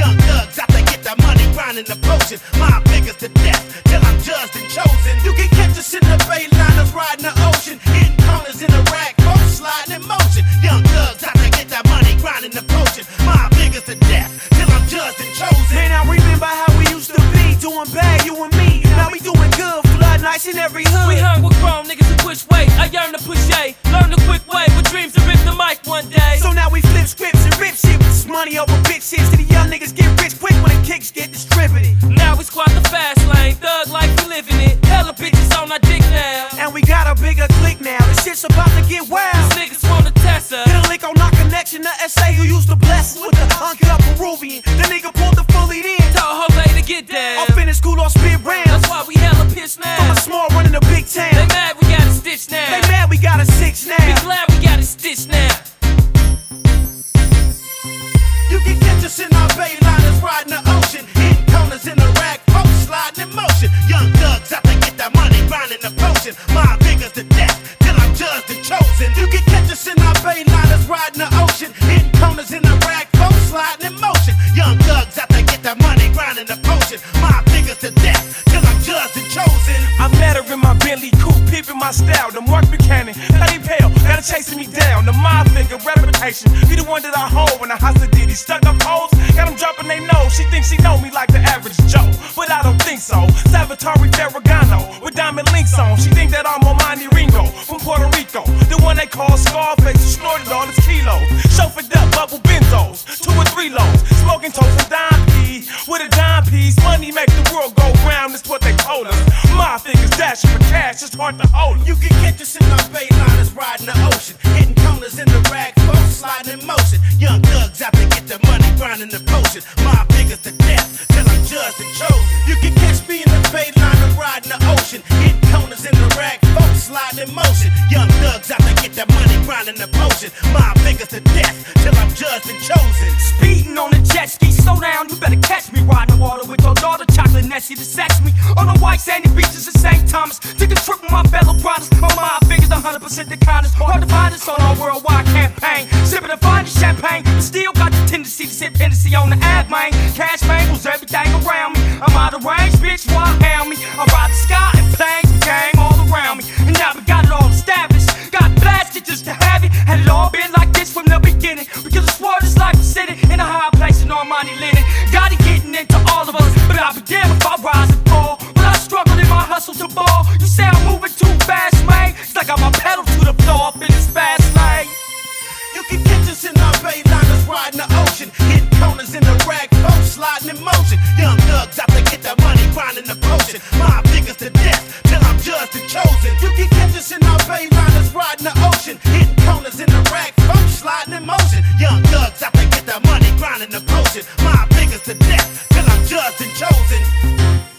Young thugs out to get that money, grinding the potion. My fingers to death till I'm judged and chosen. You can catch us in the bay liners, riding the ocean, hitting corners in the rack, folks sliding in motion. Young thugs out to get that money, grinding the potion. My fingers to death till I'm judged and chosen. Man, I remember how we used to be, doing bad, you and me. Now we doing good, flood nights in every hood. We hung with grown niggas who push weight. I yearn to push A, learn the quick way with dreams to rip the mic one day. So now we flip scripts and rip shit with this money over bitches. To the young niggas get rich quick when the kicks get distributed. Now we squat the fast lane, thug life we living it. Hella bitches on our dick now. And we got a bigger clique now, this shit's about to get wild. These niggas wanna test us. Hit a link on our connection to SA who used to bless us with the uncut Peruvian. The nigga pulled the fully in. Told Jose to get down. Off in the school on spit rounds. That's why we hella pissed From now. a small run in the big town. They mad we got a stitch now. They mad we got a 6 Be now. glad we got a stitch now. You can catch us in our bay liners, riding the ocean, hitting corners in the rack, folks sliding in motion. Young thugs out to get that money, grinding the potion. My fingers to death till I'm judged and chosen. You can catch us in our bay liners, riding the ocean, hitting corners in the rack, folks sliding in motion. Young thugs out to get that money, grinding the potion. My fingers to death till I'm judged and chosen. I met her in my Bentley coupe, peeping my style. The Mark Buchanan, Patty Pale, got her chasing me down. The mob figure reputation, be the one that I hold when I hustle Diddy. Stuck up hoes, got them dropping they nose. She thinks she know me like the average Joe, but I don't think so. Salvatore Ferragamo with diamond links on. She think that I'm Omani Ringo from Puerto Rico, the one they call Scarface, who snorted all his kilos. Chauffeured up bubble benzos, 2 or 3 loads, smoking toast and dime pee with a dime piece. Money make the world go round, that's what they told us. My fingers dashing for cash, it's hard to hold 'em. You can catch us in our bay liners, riding the ocean, hitting corners in the rack, folks sliding in motion. Young thugs out to get the money, grinding the potion. My fingers to death till I'm judged and chosen. You can catch me in the bay liners, riding the ocean, hitting corners in the rack, folks sliding in motion. Young thugs out to get the money, grinding the potion. My fingers to death till I'm judged and chosen. Speeding on a jet ski, slow down, you better catch me. Riding the water with your daughter, chocolate Nessie to sex me. On the white sandy beaches of St. Thomas, took a trip with my fellow brothers. On my fingers, 100% the kindness. Hard to find us on our worldwide campaign. Sipping the finest champagne, but still got the tendency to sip Hennessy on the ad, man. Cash mangles everything around me. I'm out of range, bitch, why hound me? I ride the sky and planes, the game all around me. And now we got it all established. Got blasted just to have it. Had it all been like this from the beginning. Because I swore this life was sitting in a high place in Armani linen. Got it getting into all of us, but I'll be damned if I rise and fall. But I struggled in my hustle to ball. You say I'm moving too fast, man. It's like I got my pedal to the floor up in this fast lane. You can catch us in our bay liners, riding the ocean, hitting corners in the rack, folks sliding in motion. Young thugs out to get that money, grinding the potion. My fingers to death till I'm judged and chosen. You can catch us in our bay liners, riding the ocean, hitting corners in the rack, folks sliding in motion. Young thugs out to get that money, grinding the potion. My fingers to death till I'm judged and chosen.